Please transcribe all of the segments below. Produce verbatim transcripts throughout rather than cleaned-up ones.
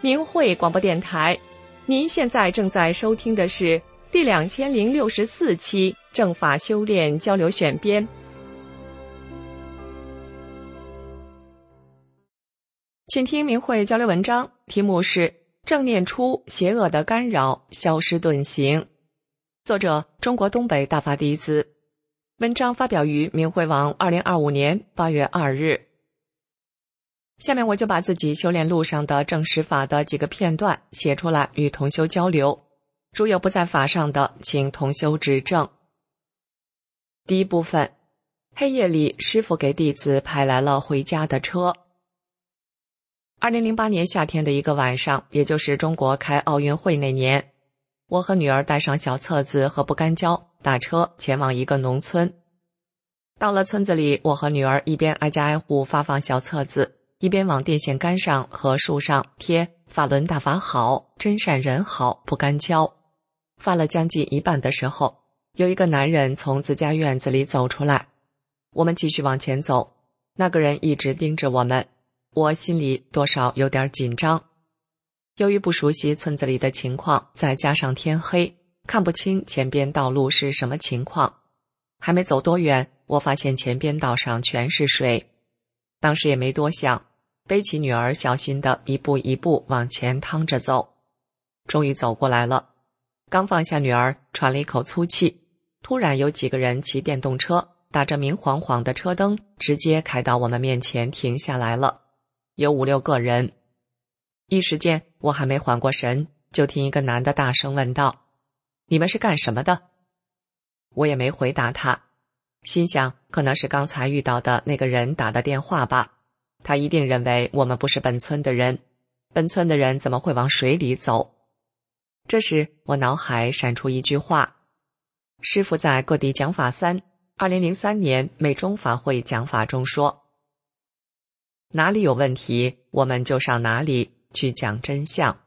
明慧广播电台，您现在正在收听的是第两千零六十四期正法修炼交流选编。请听明慧交流文章，题目是正念出邪恶的干扰，消失顿行。作者中国东北大法弟子。文章发表于明慧网二零二五年八月二日。下面我就把自己修炼路上的正实法的几个片段写出来与同修交流，如有不在法上的，请同修指正。第一部分，黑夜里师父给弟子派来了回家的车。二零零八年夏天的一个晚上，也就是中国开奥运会那年，我和女儿带上小册子和不干胶，打车前往一个农村。到了村子里，我和女儿一边挨家挨户发放小册子，一边往电线杆上和树上贴法轮大法好，真善人好，不干胶。发了将近一半的时候，有一个男人从自家院子里走出来。我们继续往前走，那个人一直盯着我们，我心里多少有点紧张。由于不熟悉村子里的情况，再加上天黑，看不清前边道路是什么情况。还没走多远，我发现前边道上全是水。当时也没多想，背起女儿，小心地一步一步往前趟着走。终于走过来了，刚放下女儿，喘了一口粗气，突然有几个人骑电动车，打着明晃晃的车灯，直接开到我们面前停下来了，有五六个人。一时间我还没缓过神，就听一个男的大声问道：你们是干什么的？我也没回答他，心想可能是刚才遇到的那个人打的电话吧，他一定认为我们不是本村的人，本村的人怎么会往水里走？这时我脑海闪出一句话，师父在各地讲法三二零零三年美中法会讲法中说，哪里有问题，我们就上哪里去讲真相。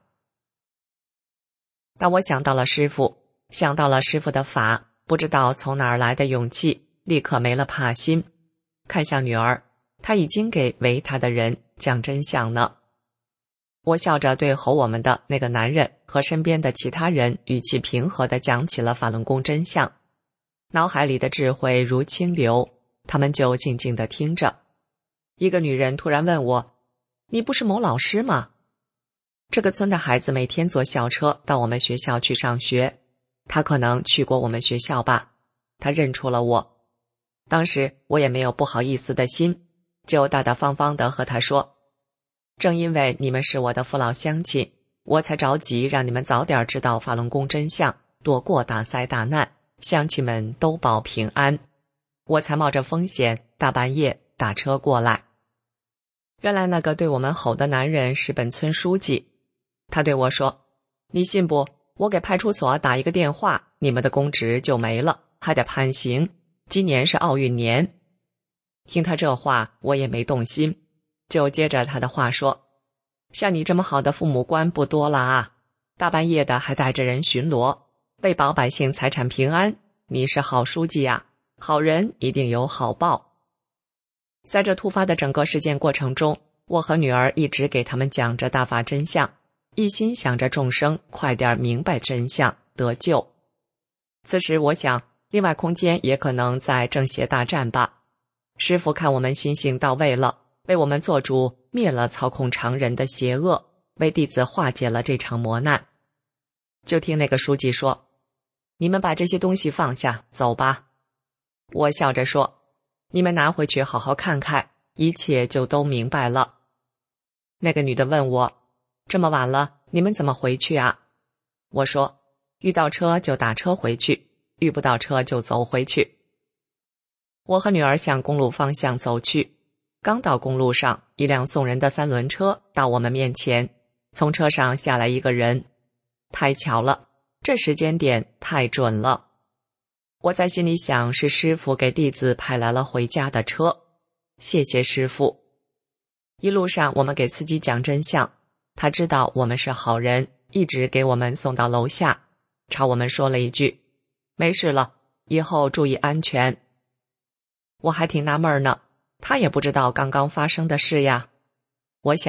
当我想到了师父，想到了师父的法，不知道从哪儿来的勇气，立刻没了怕心，看向女儿，她已经给围她的人讲真相呢。我笑着对吼我们的那个男人和身边的其他人语气平和地讲起了法轮功真相，脑海里的智慧如清流，他们就静静地听着。一个女人突然问我，你不是某老师吗？这个村的孩子每天坐校车到我们学校去上学，他可能去过我们学校吧，他认出了我。当时我也没有不好意思的心，就大大方方地和他说，正因为你们是我的父老乡亲，我才着急让你们早点知道法轮功真相，躲过大灾大难，乡亲们都保平安，我才冒着风险大半夜打车过来。原来那个对我们吼的男人是本村书记，他对我说，你信不，我给派出所打一个电话，你们的公职就没了，还得判刑，今年是奥运年。听他这话，我也没动心，就接着他的话说，像你这么好的父母官不多了啊，大半夜的还带着人巡逻，为保百姓财产平安，你是好书记呀，好人一定有好报。在这突发的整个事件过程中，我和女儿一直给他们讲着大法真相，一心想着众生快点明白真相得救。此时我想，另外空间也可能在正邪大战吧。师父看我们心性到位了，为我们做主，灭了操控常人的邪恶，为弟子化解了这场磨难。就听那个书记说，你们把这些东西放下，走吧。我笑着说，你们拿回去好好看看，一切就都明白了。那个女的问我，这么晚了，你们怎么回去啊？我说，遇到车就打车回去，遇不到车就走回去。我和女儿向公路方向走去，刚到公路上，一辆送人的三轮车到我们面前，从车上下来一个人。太巧了，这时间点太准了。我在心里想，是师父给弟子派来了回家的车，谢谢师父。一路上我们给司机讲真相，他知道我们是好人，一直给我们送到楼下，朝我们说了一句，没事了，以后注意安全。我还挺纳闷呢，他也不知道刚刚发生的事呀。我想，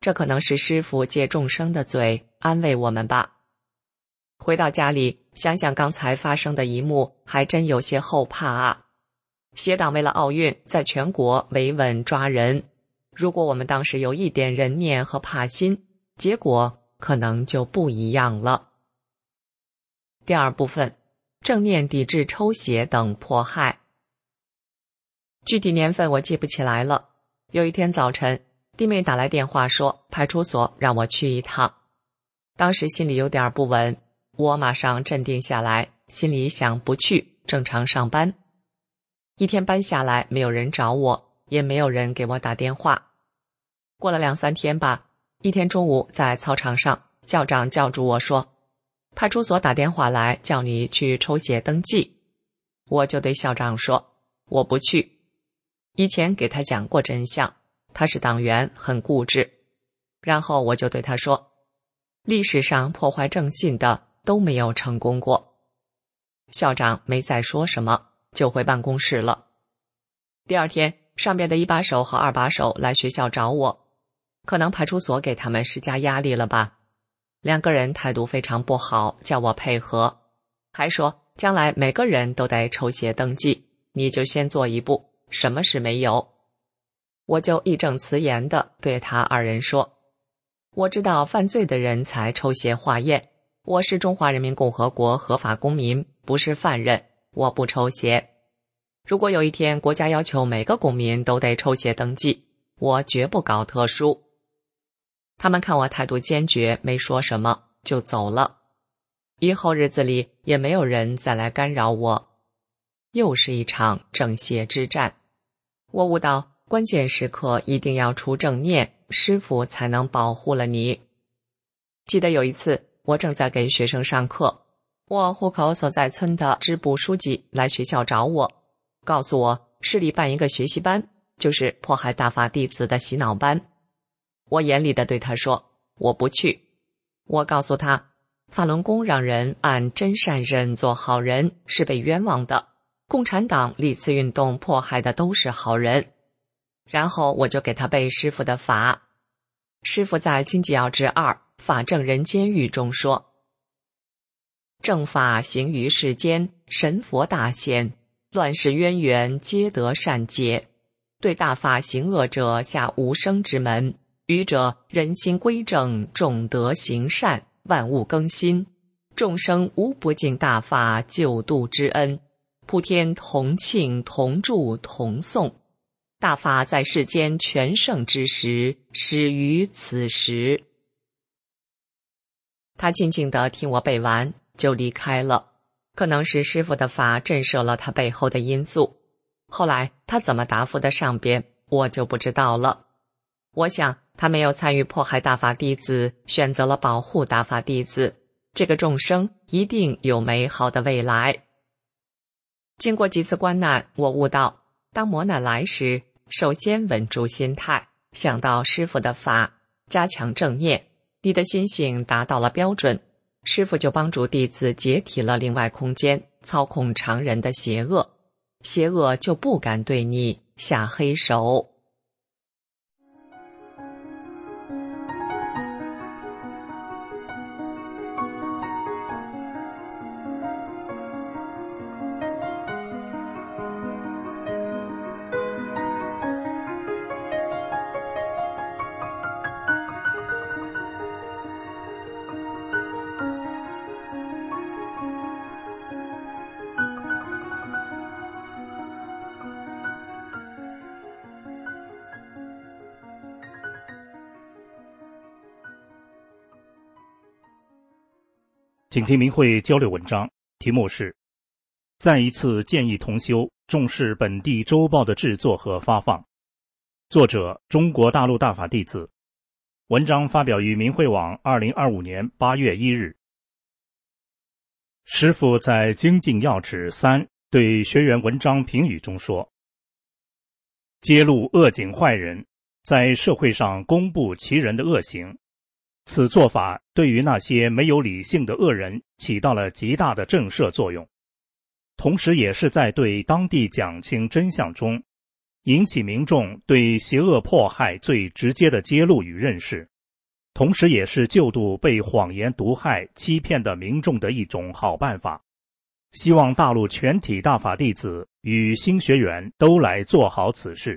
这可能是师父借众生的嘴安慰我们吧。回到家里，想想刚才发生的一幕，还真有些后怕啊。邪党为了奥运，在全国维稳抓人。如果我们当时有一点人念和怕心，结果可能就不一样了。第二部分，正念抵制抽血等迫害。具体年份我记不起来了。有一天早晨，弟妹打来电话说派出所让我去一趟。当时心里有点不稳，我马上镇定下来，心里想不去，正常上班。一天班下来，没有人找我，也没有人给我打电话。过了两三天吧，一天中午在操场上，校长叫住我说，派出所打电话来叫你去抽血登记。我就对校长说，我不去。以前给他讲过真相，他是党员，很固执。然后我就对他说，历史上破坏正信的都没有成功过。校长没再说什么，就回办公室了。第二天，上边的一把手和二把手来学校找我，可能派出所给他们施加压力了吧。两个人态度非常不好，叫我配合，还说将来每个人都得抽血登记，你就先做一步，什么事没有。我就义正辞严地对他二人说，我知道犯罪的人才抽血化验，我是中华人民共和国合法公民，不是犯人，我不抽血。如果有一天国家要求每个公民都得抽血登记，我绝不搞特殊。他们看我态度坚决，没说什么，就走了。以后日子里也没有人再来干扰我。又是一场正邪之战。我悟到，关键时刻一定要出正念，师父才能保护了你。记得有一次，我正在给学生上课，我户口所在村的支部书记来学校找我，告诉我市里办一个学习班，就是迫害大法弟子的洗脑班。我严厉地对他说，我不去。我告诉他，法轮功让人按真善忍做好人是被冤枉的，共产党历次运动迫害的都是好人。然后我就给他背师父的法。师父在《经济要旨二法正人间狱》中说，正法行于世间，神佛大现，乱世渊源皆得善解，对大法行恶者下无生之门，愚者人心归正，众德行善，万物更新，众生无不尽大法救度之恩，普天同庆同祝同颂，大法在世间全盛之时，始于此时。他静静地听我背完，就离开了。可能是师父的法震慑了他背后的因素。后来他怎么答复的上边，我就不知道了。我想他没有参与迫害大法弟子，选择了保护大法弟子，这个众生一定有美好的未来。经过几次关难，我悟到，当磨难来时，首先稳住心态，想到师父的法，加强正念，你的心性达到了标准，师父就帮助弟子解体了另外空间，操控常人的邪恶，邪恶就不敢对你下黑手。 请听明慧交流文章，题目是再一次建议同修重视本地周报的制作和发放，作者中国大陆大法弟子，文章发表于明慧网二零二五年八月一日。师父在《精进要旨三》对学员文章评语中说，揭露恶警坏人，在社会上公布其人的恶行，此做法对于那些没有理性的恶人起到了极大的震慑作用，同时也是在对当地讲清真相中，引起民众对邪恶迫害最直接的揭露与认识， 同时也是救度被谎言毒害、欺骗的民众的一种好办法。希望大陆全体大法弟子与新学员都来做好此事。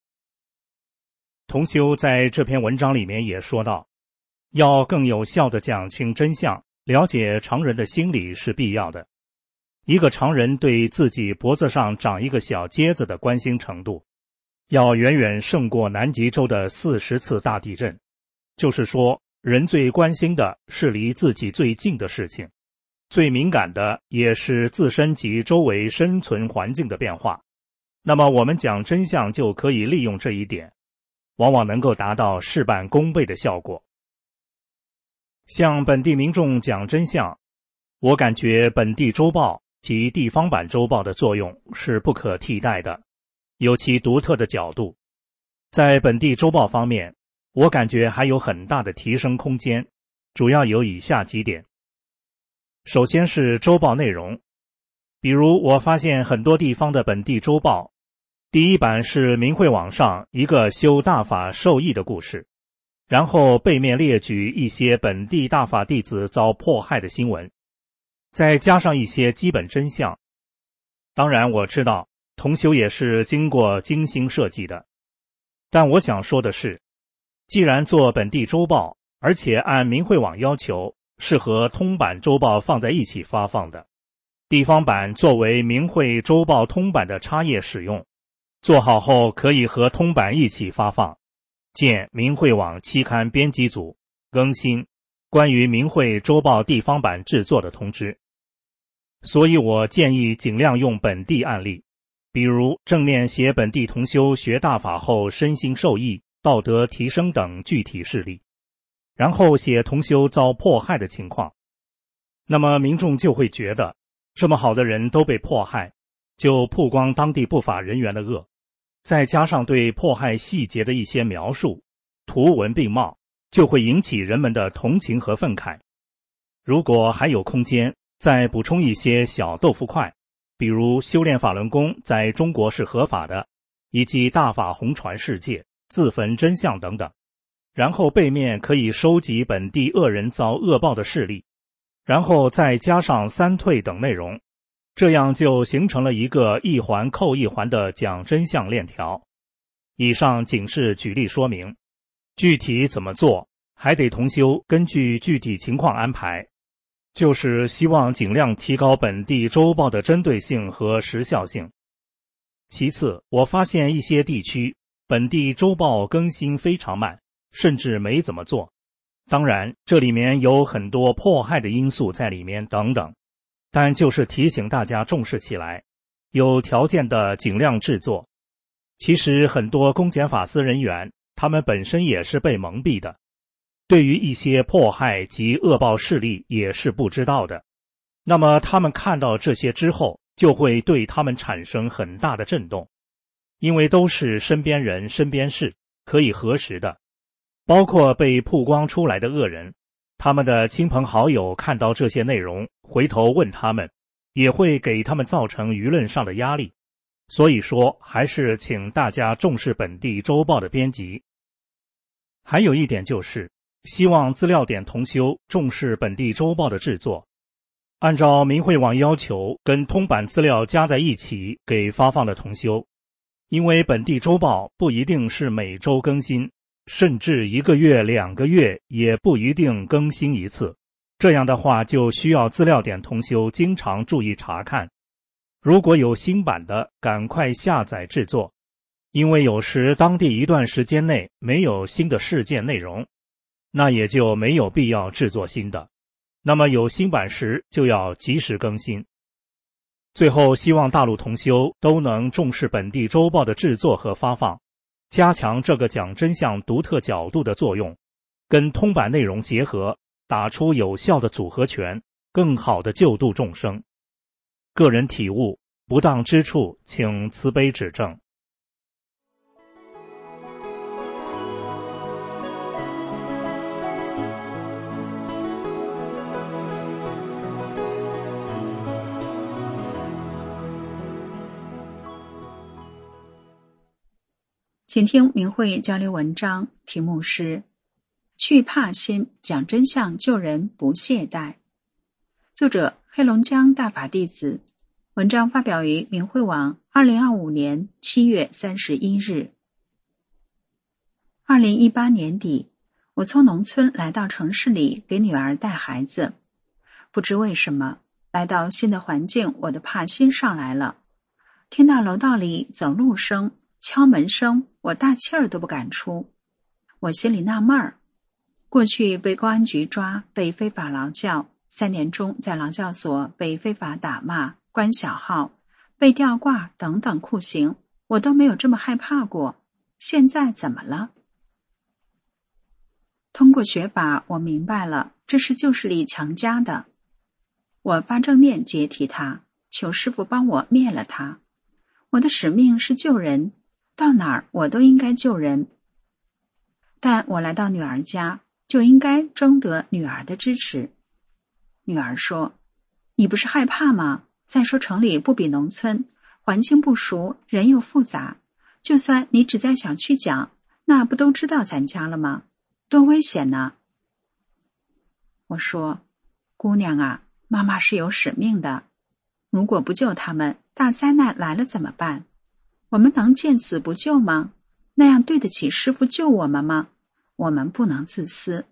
同修在这篇文章里面也说到，要更有效地讲清真相，了解常人的心理是必要的。一个常人对自己脖子上长一个小疖子的关心程度，要远远胜过南极洲的四十次大地震。就是说，人最关心的是离自己最近的事情，最敏感的也是自身及周围生存环境的变化。那么我们讲真相就可以利用这一点，往往能够达到事半功倍的效果。向本地民众讲真相，我感觉本地周报及地方版周报的作用是不可替代的，有其独特的角度。在本地周报方面，我感觉还有很大的提升空间，主要有以下几点。首先是周报内容，比如我发现很多地方的本地周报，第一版是明慧网上一个修大法受益的故事，然后背面列举一些本地大法弟子遭迫害的新闻，再加上一些基本真相。当然我知道同修也是经过精心设计的，但我想说的是，既然做本地周报，而且按明慧网要求是和通版周报放在一起发放的，地方版作为明慧周报通版的插页使用，做好后可以和通版一起发放。见明慧网期刊编辑组更新关于明慧周报地方版制作的通知。所以我建议尽量用本地案例，比如正面写本地同修学大法后身心受益、道德提升等具体事例，然后写同修遭迫害的情况。那么民众就会觉得，这么好的人都被迫害，就曝光当地不法人员的恶，再加上对迫害细节的一些描述，图文并茂，就会引起人们的同情和愤慨。如果还有空间，再补充一些小豆腐块，比如修炼法轮功在中国是合法的，以及大法红传世界、自焚真相等等。然后背面可以收集本地恶人遭恶报的事例，然后再加上三退等内容，这样就形成了一个一环扣一环的讲真相链条。以上仅是举例说明，具体怎么做还得同修根据具体情况安排，就是希望尽量提高本地周报的针对性和时效性。其次，我发现一些地区本地周报更新非常慢，甚至没怎么做。当然，这里面有很多迫害的因素在里面等等，但就是提醒大家重视起来，有条件的尽量制作。其实很多公检法司人员，他们本身也是被蒙蔽的，对于一些迫害及恶报事例也是不知道的。那么他们看到这些之后，就会对他们产生很大的震动，因为都是身边人身边事，可以核实的。包括被曝光出来的恶人，他们的亲朋好友看到这些内容，回头问他们，也会给他们造成舆论上的压力。所以说，还是请大家重视本地周报的编辑。还有一点就是，希望资料点同修重视本地周报的制作，按照明慧网要求，跟通版资料加在一起给发放的同修。因为本地周报不一定是每周更新，甚至一个月、两个月也不一定更新一次。这样的话，就需要资料点同修经常注意查看。如果有新版的，赶快下载制作，因为有时当地一段时间内没有新的事件内容，那也就没有必要制作新的。那么有新版时就要及时更新。最后，希望大陆同修都能重视本地周报的制作和发放，加强这个讲真相独特角度的作用，跟通版内容结合，打出有效的组合拳，更好的救度众生。个人体悟，不当之处请慈悲指正。 请听明慧交流文章，题目是去怕心，讲真相，救人不懈怠。作者黑龙江大法弟子，文章发表于明慧网二零二五年七月三十一日。二零一八年底，我从农村来到城市里给女儿带孩子。不知为什么，来到新的环境，我的怕心上来了。听到楼道里走路声、敲门声，我大气儿都不敢出。我心里纳闷儿，过去被公安局抓，被非法劳教，三年中在劳教所被非法打骂、关小号、被吊挂等等酷刑，我都没有这么害怕过。现在怎么了？通过学法，我明白了，这是旧势力强加的。我发正念解体它，求师父帮我灭了它。我的使命是救人，到哪儿我都应该救人。但我来到女儿家，就应该征得女儿的支持。女儿说：“你不是害怕吗？再说城里不比农村，环境不熟，人又复杂。就算你只在小区讲，那不都知道咱家了吗？多危险呢！”我说：“姑娘啊，妈妈是有使命的。如果不救他们，大灾难来了怎么办？我们能见死不救吗？那样对得起师父救我们吗？我们不能自私。”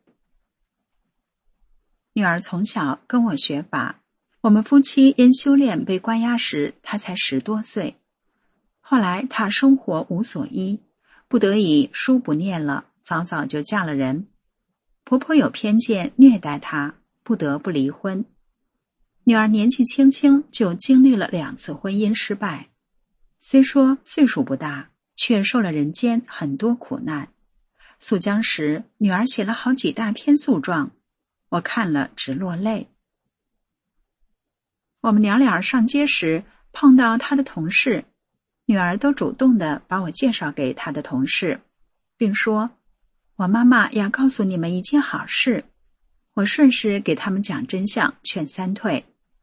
女儿从小跟我学法，我们夫妻因修炼被关押时，她才十多岁。后来她生活无所依，不得已书不念了，早早就嫁了人。婆婆有偏见，虐待她，不得不离婚。女儿年纪轻轻就经历了两次婚姻失败，虽说岁数不大，却受了人间很多苦难。诉将时，女儿写了好几大篇诉状，我看了直落泪。我们娘俩上街时碰到她的同事，女儿都主动地把我介绍给她的同事，并说：“我妈妈要告诉你们一件好事。”我顺势给他们讲真相，劝三退。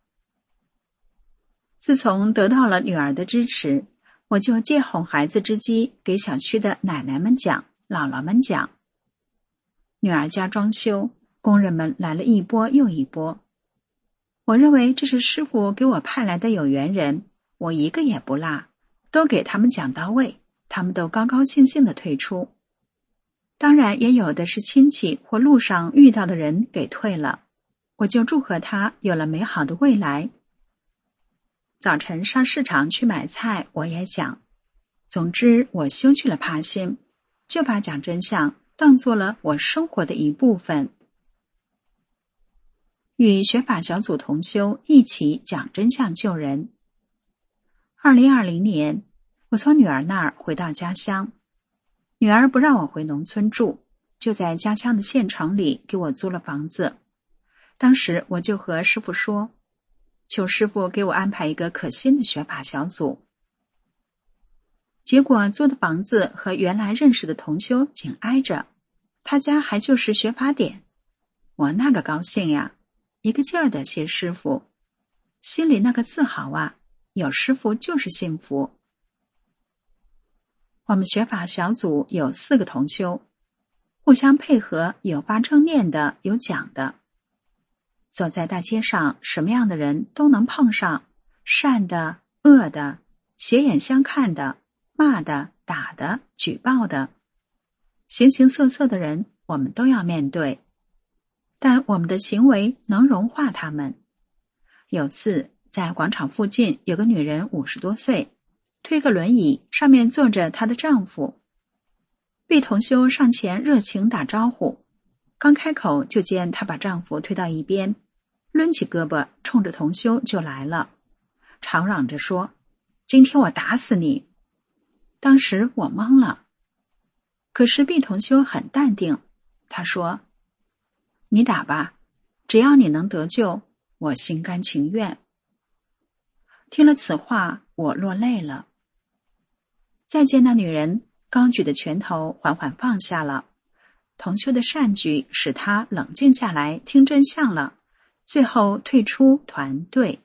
自从得到了女儿的支持，我就借哄孩子之机给小区的奶奶们讲、姥姥们讲。女儿家装修，工人们来了一波又一波。我认为这是师父给我派来的有缘人，我一个也不落，都给他们讲到位，他们都高高兴兴地退出。当然也有的是亲戚或路上遇到的人给退了，我就祝贺他有了美好的未来。早晨上市场去买菜，我也讲。总之我修去了怕心，就把讲真相当作了我生活的一部分。与学法小组同修一起讲真相救人。二零二零年，我从女儿那儿回到家乡，女儿不让我回农村住，就在家乡的县城里给我租了房子。当时我就和师父说，求师父给我安排一个可信的学法小组。结果租的房子和原来认识的同修紧挨着，他家还就是学法点。我那个高兴呀，一个劲儿的谢师父，心里那个自豪啊，有师父就是幸福。我们学法小组有四个同修，互相配合，有发正念的，有讲的。走在大街上，什么样的人都能碰上，善的、恶的，斜眼相看的，骂的、打的、举报的，形形色色的人我们都要面对，但我们的行为能融化他们。有次在广场附近，有个女人五十多岁，推个轮椅，上面坐着她的丈夫。毕同修上前热情打招呼，刚开口就见她把丈夫推到一边，抡起胳膊冲着同修就来了，吵嚷着说：“今天我打死你！”当时我懵了，可是毕同修很淡定，他说：“你打吧，只要你能得救，我心甘情愿。”听了此话，我落泪了。再见那女人，高举的拳头缓缓放下了，同修的善举使他冷静下来，听真相了，最后退出团队。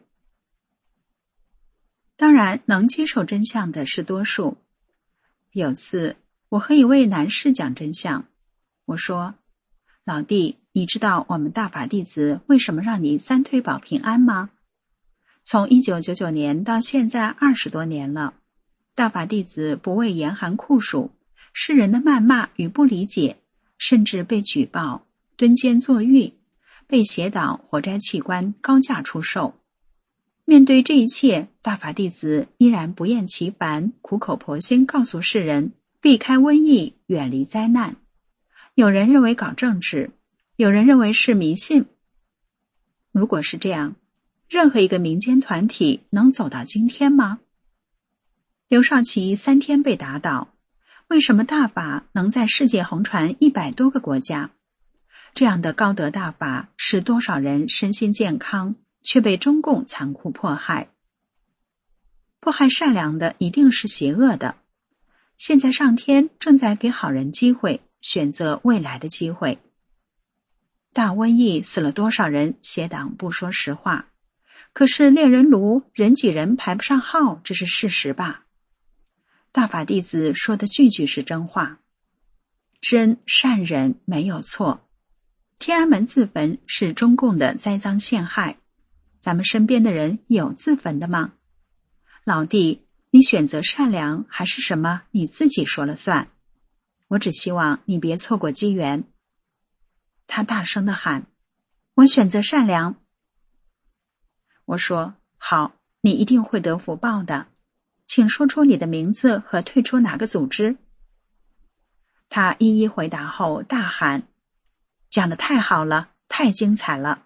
当然，能接受真相的是多数。有次我和一位男士讲真相，我说：“ 老弟，你知道我们大法弟子为什么让你三推保平安吗？从一九九九年到现在二十多年了，大法弟子不畏严寒酷暑，世人的谩骂与不理解，甚至被举报、蹲监坐狱，被邪党活摘器官高价出售。面对这一切，大法弟子依然不厌其烦，苦口婆心告诉世人，避开瘟疫，远离灾难。有人认为搞政治，有人认为是迷信。如果是这样，任何一个民间团体能走到今天吗？刘少奇三天被打倒，为什么大法能在世界横传一百多个国家？这样的高德大法使多少人身心健康，却被中共残酷迫害。迫害善良的一定是邪恶的。现在上天正在给好人机会，选择未来的机会。大瘟疫死了多少人，邪党不说实话，可是猎人炉人挤人排不上号，这是事实吧？大法弟子说的句句是真话，真善忍没有错。天安门自焚是中共的栽赃陷害，咱们身边的人有自焚的吗？老弟，你选择善良还是什么，你自己说了算。我只希望你别错过机缘。他大声地喊，我选择善良。我说，好，你一定会得福报的，请说出你的名字和退出哪个组织。他一一回答后大喊，讲得太好了，太精彩了。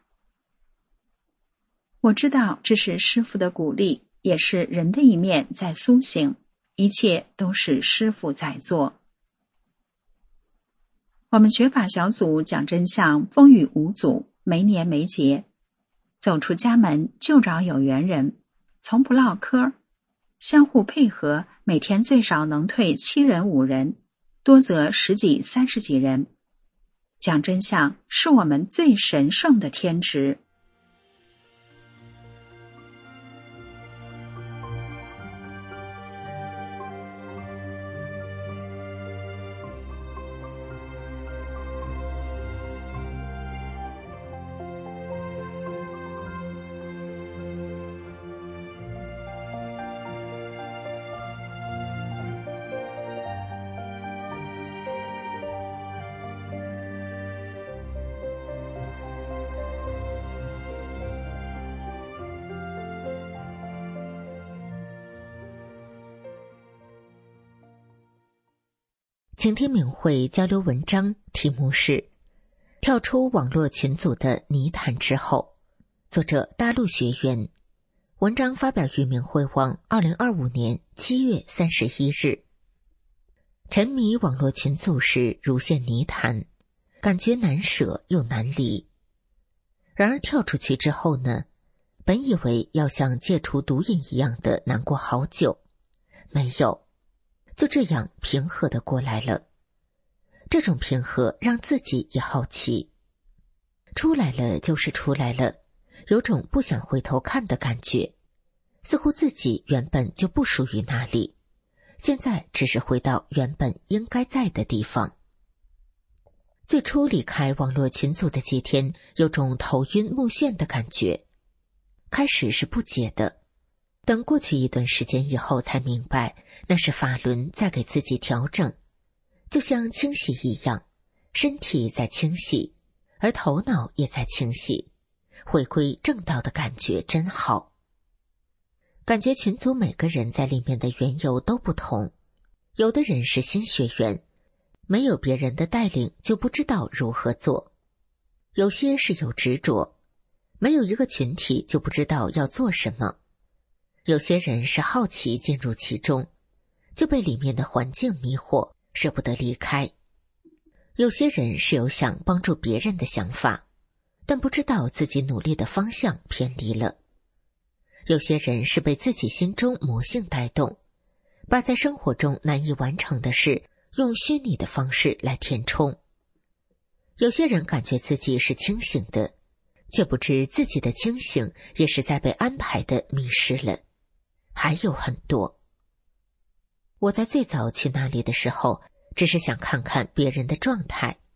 我知道这是师父的鼓励，也是人的一面在苏醒，一切都是师父在做。我们学法小组讲真相，风雨无阻，没年没节。走出家门就找有缘人，从不唠嗑，相互配合，每天最少能退七人五人，多则十几三十几人。讲真相是我们最神圣的天职。 请听敏慧交流文章，题目是跳出网络群组的泥潭之后，作者大陆学员，文章发表于敏慧网二零二五年七月三十一日。沉迷网络群组时如陷泥潭，感觉难舍又难离。然而跳出去之后呢，本以为要像戒除毒瘾一样的难过好久，没有，就这样平和地过来了。这种平和让自己也好奇，出来了就是出来了，有种不想回头看的感觉，似乎自己原本就不属于那里，现在只是回到原本应该在的地方。最初离开网络群组的几天，有种头晕目眩的感觉，开始是不解的，等过去一段时间以后才明白，那是法轮在给自己调整，就像清洗一样，身体在清洗，而头脑也在清洗，回归正道的感觉真好。感觉群组每个人在里面的缘由都不同，有的人是新学员，没有别人的带领就不知道如何做，有些是有执着，没有一个群体就不知道要做什么，有些人是好奇进入其中，就被里面的环境迷惑，舍不得离开。有些人是有想帮助别人的想法，但不知道自己努力的方向偏离了。有些人是被自己心中魔性带动，把在生活中难以完成的事用虚拟的方式来填充。有些人感觉自己是清醒的，却不知自己的清醒也是在被安排的迷失了。还有很多。我在最早去那里的时候，只是想看看别人的状态，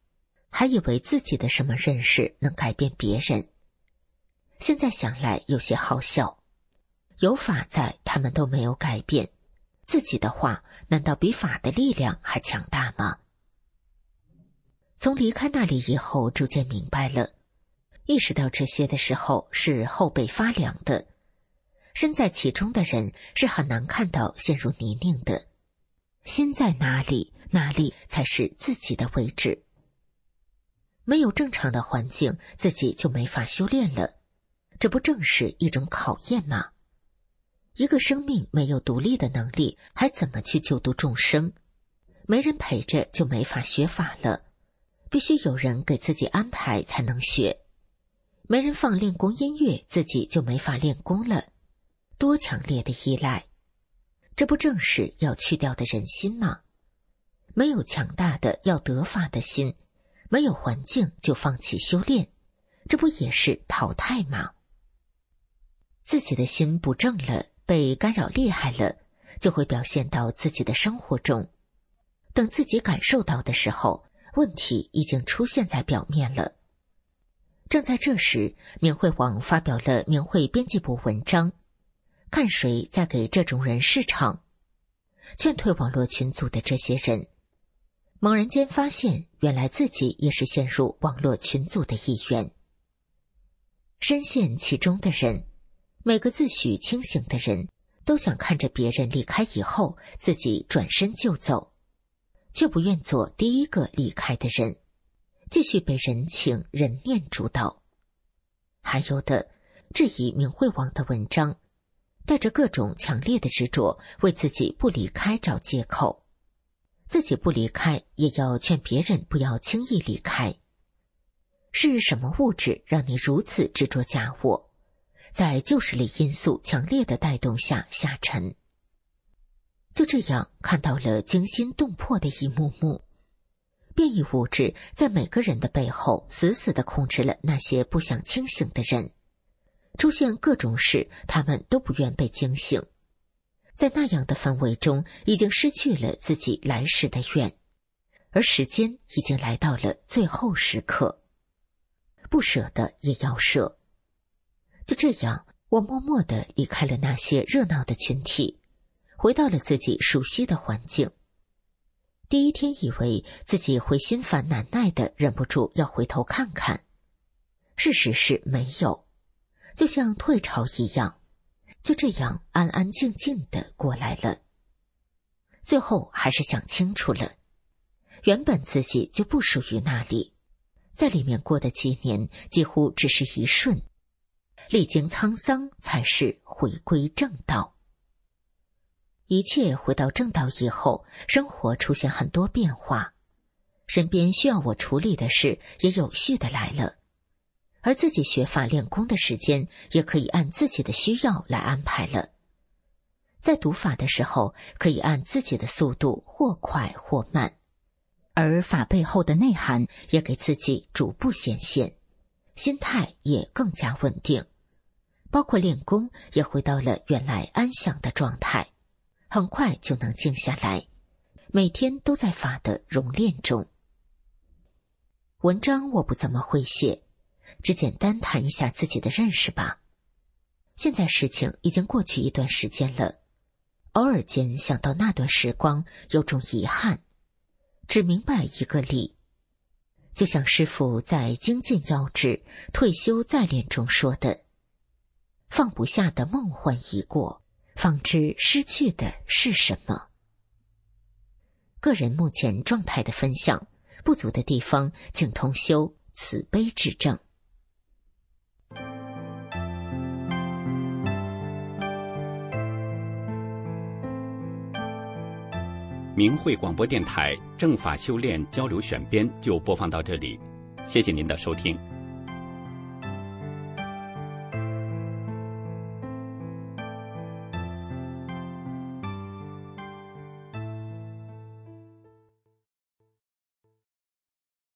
还以为自己的什么认识能改变别人。现在想来有些好笑，有法在，他们都没有改变，自己的话难道比法的力量还强大吗？从离开那里以后，逐渐明白了，意识到这些的时候是后背发凉的。身在其中的人是很难看到陷入泥泞的，心在哪里，哪里才是自己的位置。没有正常的环境，自己就没法修炼了，这不正是一种考验吗？一个生命没有独立的能力，还怎么去救度众生？没人陪着就没法学法了，必须有人给自己安排才能学。没人放练功音乐，自己就没法练功了。多强烈的依赖，这不正是要去掉的人心吗？没有强大的要得法的心，没有环境就放弃修炼，这不也是淘汰吗？自己的心不正了，被干扰厉害了，就会表现到自己的生活中。等自己感受到的时候，问题已经出现在表面了。正在这时，明慧网发表了明慧编辑部文章，看谁在给这种人市场，劝退网络群组的这些人。猛然间发现，原来自己也是陷入网络群组的一员。深陷其中的人，每个自诩清醒的人，都想看着别人离开以后，自己转身就走，却不愿做第一个离开的人，继续被人情人念主导。还有的质疑明慧网的文章，带着各种强烈的执着，为自己不离开找借口。自己不离开，也要劝别人不要轻易离开。是什么物质让你如此执着假我，在旧势力因素强烈的带动下下沉？就这样看到了惊心动魄的一幕幕。变异物质在每个人的背后死死地控制了那些不想清醒的人，出现各种事，他们都不愿被惊醒。在那样的氛围中，已经失去了自己来时的愿，而时间已经来到了最后时刻，不舍得也要舍。就这样，我默默地离开了那些热闹的群体，回到了自己熟悉的环境。第一天以为自己会心烦难耐的，忍不住要回头看看，事实是没有，就像退潮一样，就这样安安静静的过来了。最后还是想清楚了，原本自己就不属于那里，在里面过的几年几乎只是一瞬，历经沧桑才是回归正道。一切回到正道以后，生活出现很多变化，身边需要我处理的事也有序的来了，而自己学法练功的时间也可以按自己的需要来安排了。在读法的时候，可以按自己的速度或快或慢，而法背后的内涵也给自己逐步显现，心态也更加稳定，包括练功也回到了原来安详的状态，很快就能静下来，每天都在法的熔炼中。文章我不怎么会写，只简单谈一下自己的认识吧。现在事情已经过去一段时间了，偶尔间想到那段时光，有种遗憾，只明白一个理，就像师父在精进要旨退休再练中说的，放不下的梦幻已过，方知失去的是什么。个人目前状态的分享，不足的地方请同修慈悲指正。 明慧广播电台正法修炼交流选编就播放到这里，谢谢您的收听。